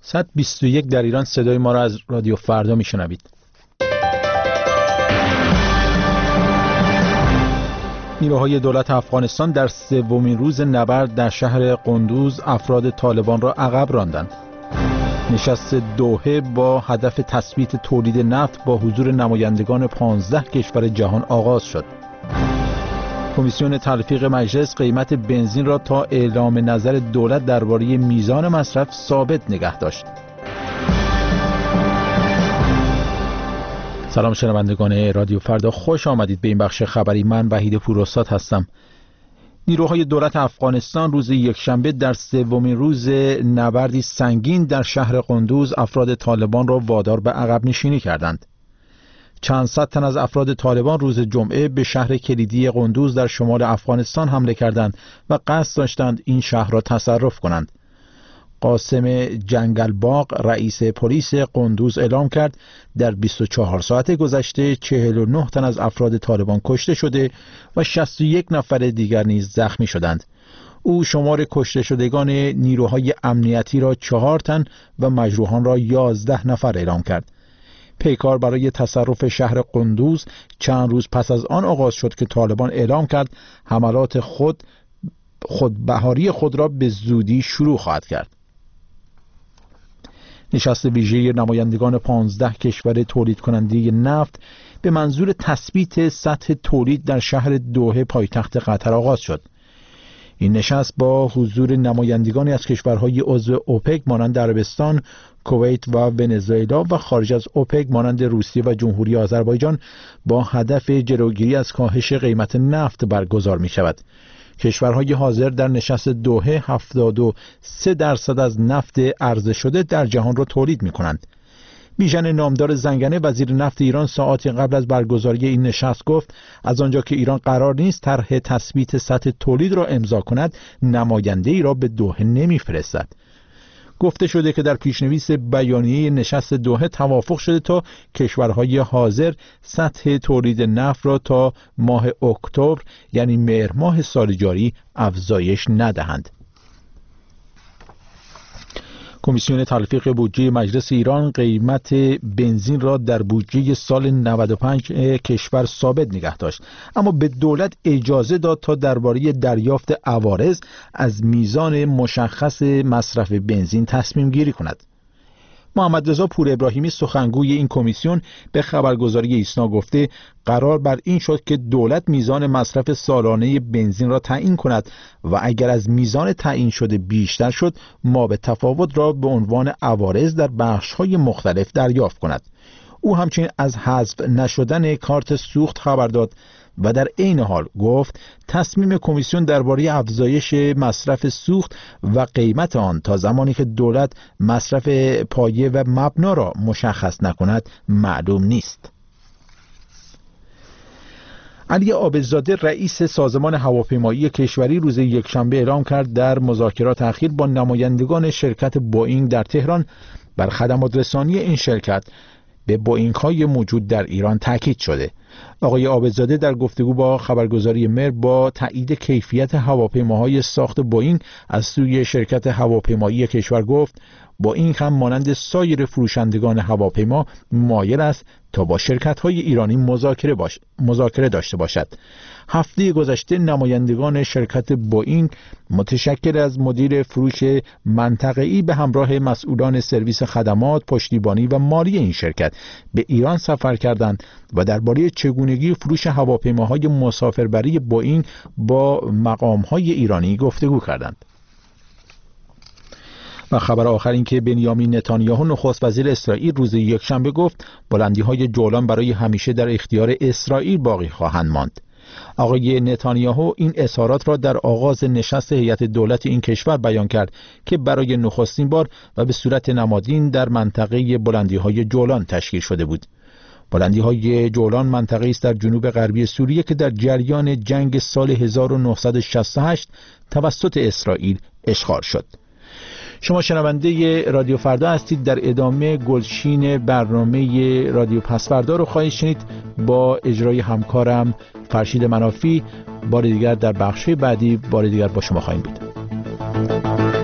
121 در ایران. صدای ما را از رادیو فردا میشنوید. نیروهای دولت افغانستان در سومین روز نبرد در شهر قندوز افراد طالبان را عقب راندند. نشست دوحه با هدف تثبیت تولید نفت با حضور نمایندگان 15 کشور جهان آغاز شد. کمیسیون تلفیق مجلس قیمت بنزین را تا اعلام نظر دولت درباره میزان مصرف ثابت نگه داشت. سلام شنوندگان رادیو فردا، خوش آمدید به این بخش خبری. من وحید پوراستاد هستم. نیروهای دولت افغانستان روز یکشنبه در سومین روز نبردی سنگین در شهر قندوز افراد طالبان را وادار به عقب نشینی کردند. چند صد تن از افراد طالبان روز جمعه به شهر کلیدی قندوز در شمال افغانستان حمله کردند و قصد داشتند این شهر را تصرف کنند. قاسم جنگلباغ رئیس پلیس قندوز اعلام کرد در 24 ساعت گذشته 49 تن از افراد طالبان کشته شده و 61 نفر دیگر نیز زخمی شدند. او شمار کشته شدگان نیروهای امنیتی را 4 تن و مجروحان را 11 نفر اعلام کرد. پیکار برای تصرف شهر قندوز چند روز پس از آن آغاز شد که طالبان اعلام کرد حملات خودبهاری خود را به زودی شروع خواهد کرد. نشست ویژه نمایندگان 15 کشور تولید کننده نفت به منظور تثبیت سطح تولید در شهر دوحه پایتخت قطر آغاز شد. این نشست با حضور نمایندگانی از کشورهای عضو اوپک مانند عربستان، کویت و ونزوئلا و خارج از اوپک مانند روسیه و جمهوری آذربایجان با هدف جلوگیری از کاهش قیمت نفت برگزار می شود. کشورهای حاضر در نشست دوحه 73% از نفت عرضه شده در جهان را تولید می کنند. بیژن نامدار زنگنه وزیر نفت ایران ساعاتی قبل از برگزاری این نشست گفت از آنجا که ایران قرار نیست طرح تثبیت سطح تولید را امضا کند، نماینده ای را به دوحه نمی‌فرستد. گفته شده که در پیشنویس بیانیه نشست دوحه توافق شده تا کشورهای حاضر سطح تولید نفت را تا ماه اکتبر یعنی مهر ماه سال جاری افزایش ندهند. کمیسیون تلفیق بودجه مجلس ایران قیمت بنزین را در بودجه سال 95 کشور ثابت نگه داشت، اما به دولت اجازه داد تا درباره دریافت عوارض از میزان مشخص مصرف بنزین تصمیم گیری کند. محمد رضا پور ابراهیمی سخنگوی این کمیسیون به خبرگزاری ایسنا گفته قرار بر این شد که دولت میزان مصرف سالانه بنزین را تعیین کند و اگر از میزان تعیین شده بیشتر شد ما به تفاوت را به عنوان عوارض در بخش‌های مختلف دریافت کند. او همچنین از حذف نشدن کارت سوخت خبر داد و در عین حال گفت تصمیم کمیسیون درباره افزایش مصرف سوخت و قیمت آن تا زمانی که دولت مصرف پایه و مبنا را مشخص نکند معلوم نیست. علی عابدزاده رئیس سازمان هواپیمایی کشوری روز یکشنبه اعلام کرد در مذاکرات اخیر با نمایندگان شرکت بوئینگ در تهران بر خدمات رسانی این شرکت به بوئینگ‌های موجود در ایران تاکید شده. آقای عابدزاده در گفتگو با خبرگزاری مر با تایید کیفیت هواپیماهای ساخت بوئینگ از سوی شرکت هواپیمایی کشور گفت بوئینگ هم مانند سایر فروشندگان هواپیما مایل است تا با شرکت‌های ایرانی مذاکره داشته باشد. هفته گذشته نمایندگان شرکت بوئینگ متشکل از مدیر فروش منطقه‌ای به همراه مسئولان سرویس خدمات، پشتیبانی و مالی این شرکت به ایران سفر کردند و درباره چگونگی فروش هواپیماهای مسافربری بوئینگ با مقام‌های ایرانی گفتگو کردند. و خبر آخر این که بنیامین نتانیاهو نخست وزیر اسرائیل روز یکشنبه گفت بلندی‌های جولان برای همیشه در اختیار اسرائیل باقی خواهند ماند. آقای نتانیاهو این اظهارات را در آغاز نشست هیئت دولت این کشور بیان کرد که برای نخستین بار و به صورت نمادین در منطقه بلندی‌های جولان تشکیل شده بود. بلندی‌های جولان منطقه‌ای است در جنوب غربی سوریه که در جریان جنگ سال 1968 توسط اسرائیل اشغال شد. شما شنونده رادیو فردا هستید. در ادامه گلچین برنامه رادیو پسفردا رو خواهید شنید با اجرای همکارم فرشید منافی. بار دیگر در بخش بعدی بار دیگر با شما خواهیم بود.